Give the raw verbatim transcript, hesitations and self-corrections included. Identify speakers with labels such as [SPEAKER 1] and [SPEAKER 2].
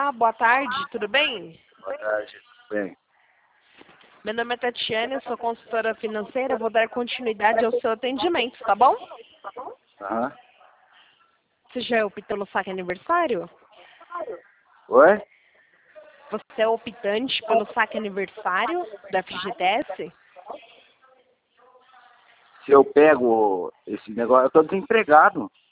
[SPEAKER 1] Olá, boa tarde, tudo bem?
[SPEAKER 2] Boa tarde. Bem.
[SPEAKER 1] Meu nome é Tatiane, eu sou consultora financeira, vou dar continuidade ao seu atendimento, tá bom?
[SPEAKER 2] Aham.
[SPEAKER 1] Você já optou pelo saque aniversário?
[SPEAKER 2] Oi?
[SPEAKER 1] Você é optante pelo saque aniversário da F G T S?
[SPEAKER 2] Se eu pego esse negócio, eu tô desempregado.